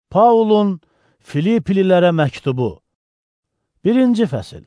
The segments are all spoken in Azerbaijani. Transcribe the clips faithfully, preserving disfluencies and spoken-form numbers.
Paulun Filiplilərə məktubu birinci fəsil.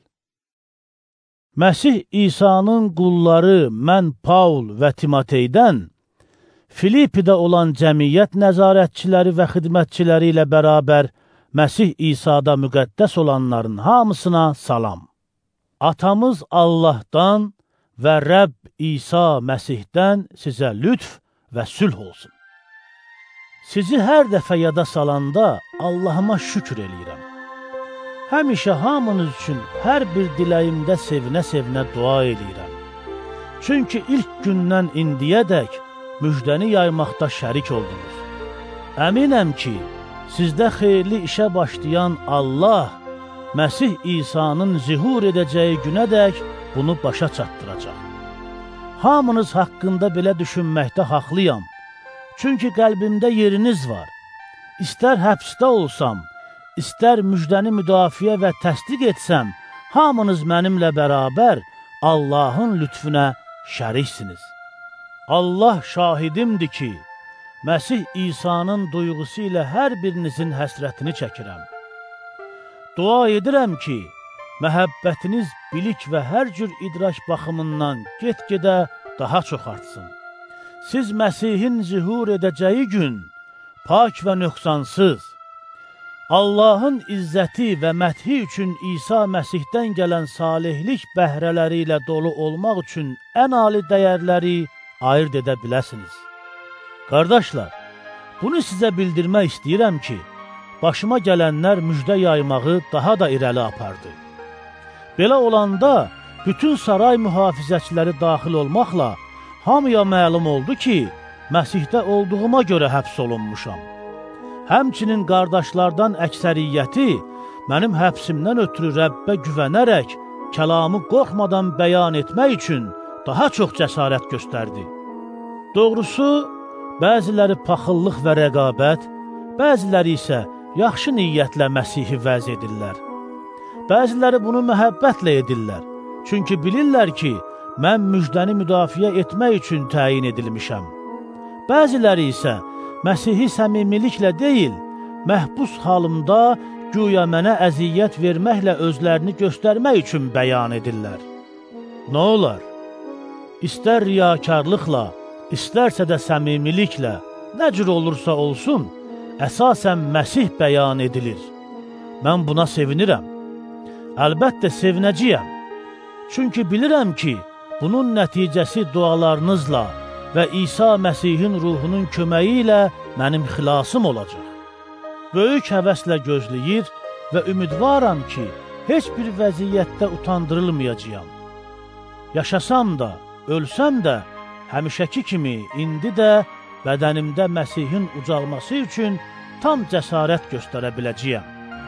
Məsih İsa'nın qulları mən Paul və Timoteydən Filipidə olan cəmiyyət nəzarətçiləri və xidmətçiləri ilə bərabər Məsih İsa'da müqəddəs olanların hamısına salam. Atamız Allahdan və Rəbb İsa Məsihdən sizə lütf və sülh olsun. Sizi hər dəfə yada salanda Allahıma şükür eləyirəm. Həmişə hamınız üçün hər bir diləyimdə sevinə-sevinə dua eləyirəm. Çünki ilk gündən indiyədək müjdəni yaymaqda şərik oldunuz. Əminəm ki, sizdə xeyirli işə başlayan Allah, Məsih İsa'nın zihur edəcəyi günədək bunu başa çatdıracaq. Hamınız haqqında belə düşünməkdə haqlıyam. Çünki qəlbimdə yeriniz var. İstər həbsdə olsam, istər müjdəni müdafiə və təsdiq etsəm, hamınız mənimlə bərabər Allahın lütfüne şəriksiniz. Allah şahidimdir ki, Məsih İsa'nın duyğusu ilə hər birinizin həsrətini çəkirəm. Dua edirəm ki, məhəbbətiniz bilik və hər cür idrak baxımından get-gedə daha çox artsın. Siz Məsihin zihur edəcəyi gün pak və nöqsansız, Allahın izzəti və məthi üçün İsa Məsihdən gələn salihlik bəhrələri ilə dolu olmaq üçün ən ali dəyərləri ayırt edə biləsiniz. Qardaşlar, bunu sizə bildirmək istəyirəm ki, başıma gələnlər müjdə yaymağı daha da irəli apardı. Belə olanda bütün saray mühafizəçiləri daxil olmaqla hamıya məlum oldu ki, Məsihdə olduğuma görə həbs olunmuşam. Həmçinin qardaşlardan əksəriyyəti mənim həbsimdən ötürü Rəbbə güvənərək kəlamı qorxmadan bəyan etmək üçün daha çox cəsarət göstərdi. Doğrusu, bəziləri paxıllıq və rəqabət, bəziləri isə yaxşı niyyətlə Məsihi vəz edirlər. Bəziləri bunu məhəbbətlə edirlər, çünki bilirlər ki, mən müjdəni müdafiə etmək üçün təyin edilmişəm. Bəziləri isə Məsihi səmimiliklə deyil, məhbus halımda güya mənə əziyyət verməklə özlərini göstərmək üçün bəyan edirlər. Nə olar? İstər riyakarlıqla, istərsə də səmimiliklə, nə cür olursa olsun, əsasən Məsih bəyan edilir. Mən buna sevinirəm. Əlbəttə sevinəcəyəm. Çünki bilirəm ki, bunun nəticəsi dualarınızla və İsa Məsihin ruhunun köməyi ilə mənim xilasım olacaq. Böyük həvəslə gözləyir və ümidvaram ki, heç bir vəziyyətdə utandırılmayacağam. Yaşasam da, ölsəm də, həmişəki kimi indi də bədənimdə Məsihin ucalması üçün tam cəsarət göstərə biləcəyəm.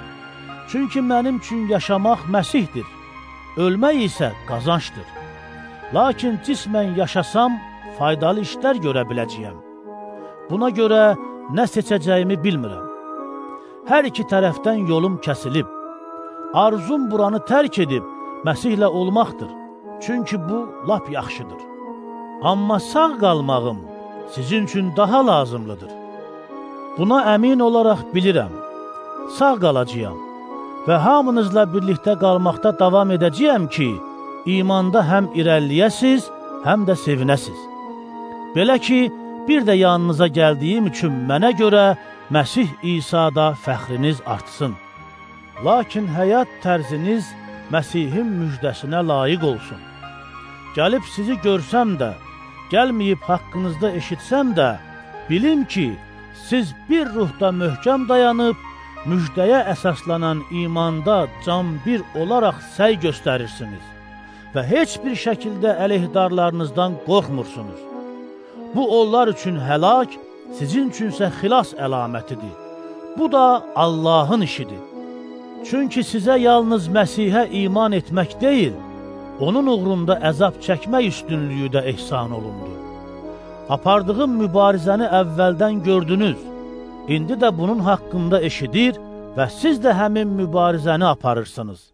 Çünki mənim üçün yaşamaq Məsihdir, ölmək isə qazançdır. Lakin cismən yaşasam, faydalı işlər görə biləcəyəm. Buna görə nə seçəcəyimi bilmirəm. Hər iki tərəfdən yolum kəsilib. Arzum buranı tərk edib Məsihlə olmaqdır. Çünki bu lap yaxşıdır. Amma sağ qalmağım sizin üçün daha lazımlıdır. Buna əmin olaraq bilirəm. Sağ qalacağam və hamınızla birlikdə qalmaqda davam edəcəyəm ki, imanda həm irəliyəsiz, həm də sevinəsiz. Belə ki, bir də yanınıza gəldiyim üçün mənə görə Məsih İsa'da fəxriniz artsın. Lakin həyat tərziniz Məsihin müjdəsinə layiq olsun. Gəlib sizi görsəm də, gəlməyib haqqınızda eşitsəm də, bilim ki, siz bir ruhda möhkəm dayanıb, müjdəyə əsaslanan imanda can bir olaraq səy göstərirsiniz və heç bir şəkildə əleyhdarlarınızdan qorxmursunuz. Bu onlar üçün həlak, sizin üçünsə xilas əlamətidir. Bu da Allahın işidir. Çünki sizə yalnız Məsihə iman etmək deyil, onun uğrunda əzab çəkmək üstünlüyü də ehsan olundu. Apardığım mübarizəni əvvəldən gördünüz. İndi də bunun haqqında eşidir və siz də həmin mübarizəni aparırsınız.